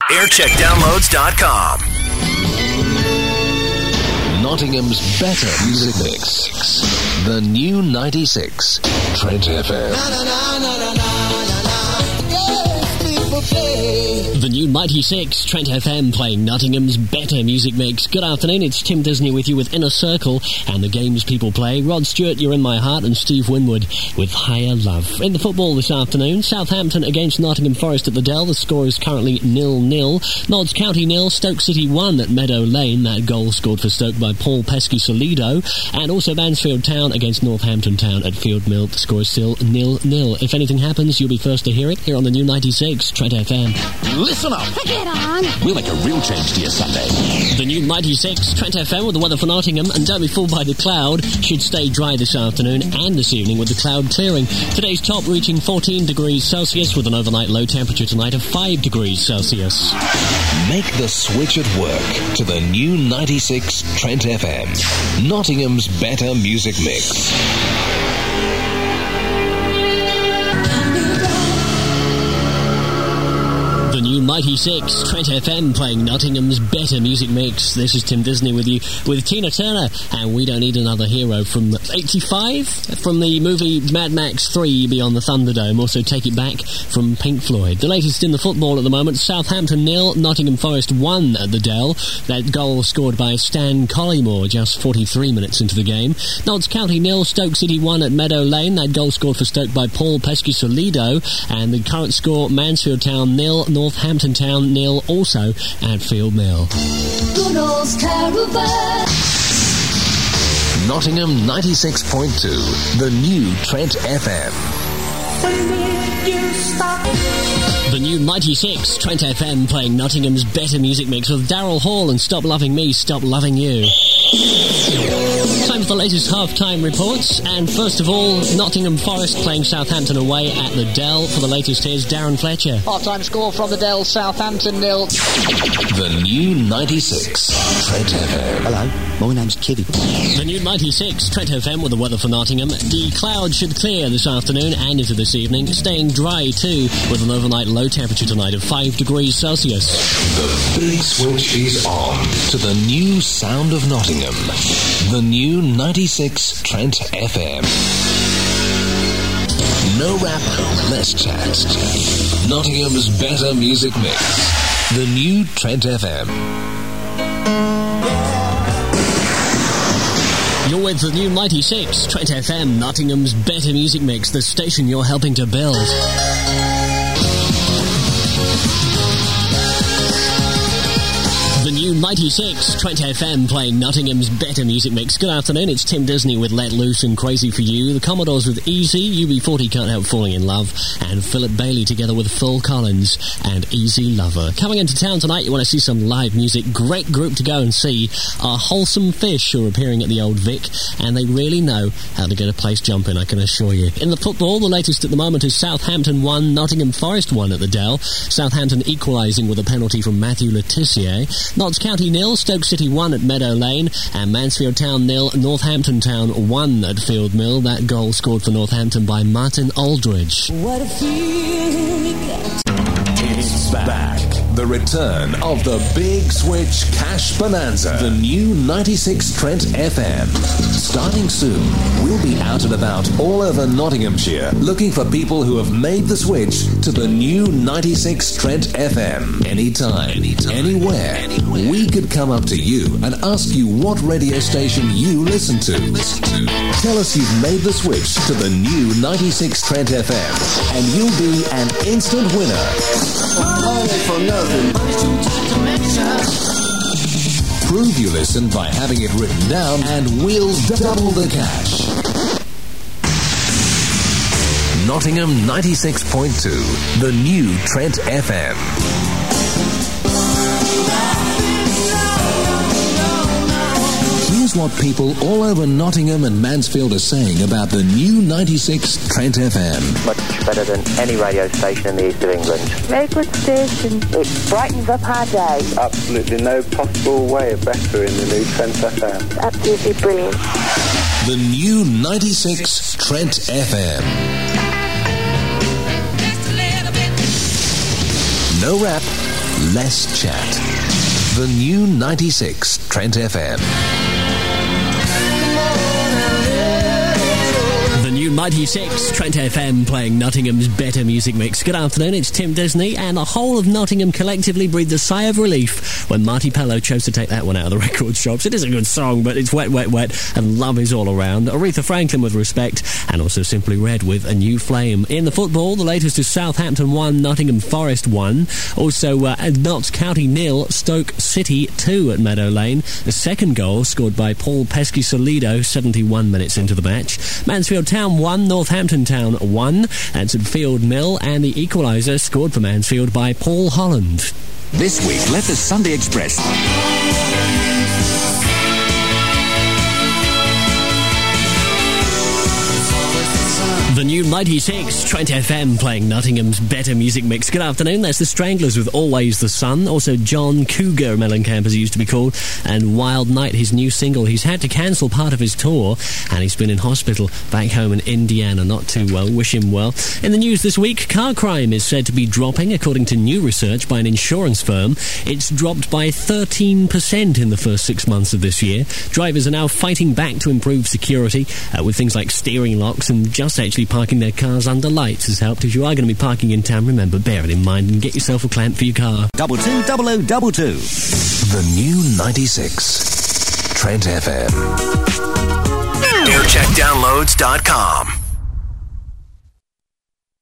Aircheckdownloads.com. Nottingham's better music mix. The new 96 Trent FM. The new 96 Trent FM playing Nottingham's better music mix. Good afternoon, it's Tim Disney with you with Inner Circle and the games people play. Rod Stewart, You're in My Heart, and Steve Winwood with Higher Love. In the football this afternoon, Southampton against Nottingham Forest at the Dell. The score is currently 0-0. Notts County 0, Stoke City 1 at Meadow Lane. That goal scored for Stoke by Paul Pesky-Solido. And also Mansfield Town against Northampton Town at Field Mill. The score is still 0-0. If anything happens, you'll be first to hear it here on the new 96 Trent FM. Listen up. Get on. We'll make a real change to your Sunday. The new 96 Trent FM with the weather for Nottingham, and don't be fooled by the cloud. Should stay dry this afternoon and this evening with the cloud clearing. Today's top reaching 14 degrees Celsius with an overnight low temperature tonight of 5 degrees Celsius. Make the switch at work to the new 96 Trent FM. Nottingham's better music mix. The new 96 Trent FM playing Nottingham's better music mix. This is Tim Disney with you with Tina Turner and We Don't Need Another Hero from 85 from the movie Mad Max 3 Beyond the Thunderdome. Also Take It Back from Pink Floyd. The latest in the football at the moment, Southampton 0, Nottingham Forest 1 at the Dell. That goal scored by Stan Collymore just 43 minutes into the game. Notts County 0, Stoke City 1 at Meadow Lane. That goal scored for Stoke by Paul Pesky-Solido. And the current score, Mansfield Town 0, Northampton Town 0, also at Field Mill. Nottingham 96.2, the new Trent FM. The new 96 Trent FM playing Nottingham's better music mix with Daryl Hall and Stop Loving Me, Stop Loving You. Time for the latest half-time reports, and first of all, Nottingham Forest playing Southampton away at the Dell. For the latest, here's Darren Fletcher. Half-time score from the Dell, Southampton 0. The new 96 Trent FM. Hello, my name's Kiddy. The new 96 Trent FM with the weather for Nottingham. The clouds should clear this afternoon and into this evening, staying dry too, with an overnight low temperature tonight of 5 degrees Celsius. The big switch is on to the new sound of Nottingham. The new 96 Trent FM. No rap, less chat. Nottingham's better music mix. The new Trent FM. You're with the new 96 Trent FM, Nottingham's better music mix, the station you're helping to build. The new 96 Trent FM playing Nottingham's better music mix. Good afternoon, it's Tim Disney with Let Loose and Crazy For You. The Commodores with Easy, UB40 Can't Help Falling In Love, and Philip Bailey together with Phil Collins and Easy Lover. Coming into town tonight, you want to see some live music. Great group to go and see are Wholesome Fish, who are appearing at the Old Vic, and they really know how to get a place jumping, I can assure you. In the football, the latest at the moment is Southampton 1, Nottingham Forest 1 at the Dell. Southampton equalising with a penalty from Matthew Letitia. Notts County 0, Stoke City 1 at Meadow Lane, and Mansfield Town 0, Northampton Town 1 at Field Mill. That goal scored for Northampton by Martin Aldridge. What a feeling. It's back. The return of the Big Switch Cash Bonanza. The new 96 Trent FM. Starting soon, we'll be out and about all over Nottinghamshire looking for people who have made the switch to the new 96 Trent FM. Anytime, anywhere. We could come up to you and ask you what radio station you listen to. Tell us you've made the switch to the new 96 Trent FM and you'll be an instant winner. For nothing. Prove you listen by having it written down and we'll double the cash. Nottingham 96.2, the new Trent FM. Here's what people all over Nottingham and Mansfield are saying about the new 96 Trent FM. Much better than any radio station in the east of England. Very good station. It brightens up our day. Absolutely no possible way of bettering the new Trent FM. It's absolutely brilliant. The new 96 Trent FM. No rap, less chat. The new 96 Trent FM. The new 96 Trent FM playing Nottingham's better music mix. Good afternoon, it's Tim Disney, and the whole of Nottingham collectively breathed a sigh of relief when Marty Pellow chose to take that one out of the record shops. It is a good song, but it's wet, wet, wet, and love is all around. Aretha Franklin with Respect, and also Simply Red with A New Flame. In the football, the latest is Southampton 1, Nottingham Forest 1. Also, Notts County 0, Stoke City 2 at Meadow Lane. The second goal scored by Paul Pesky-Solido, 71 minutes into the match. Mansfield Town 1, Northampton Town 1. That's at Field Mill, and the equaliser scored for Mansfield by Paul Holland. This week, let the Sunday Express... The new 96 Trent FM playing Nottingham's better music mix. Good afternoon, that's the Stranglers with Always the Sun. Also John Cougar Mellencamp, as he used to be called, and Wild Night, his new single. He's had to cancel part of his tour, and he's been in hospital back home in Indiana. Not too well. Wish him well. In the news this week, car crime is said to be dropping, according to new research by an insurance firm. It's dropped by 13% in the first 6 months of this year. Drivers are now fighting back to improve security with things like steering locks, and just actually parking their cars under lights has helped. If you are going to be parking in town, remember, bear it in mind and get yourself a clamp for your car. 220022. The new 96 Trent FM. Aircheckdownloads.com.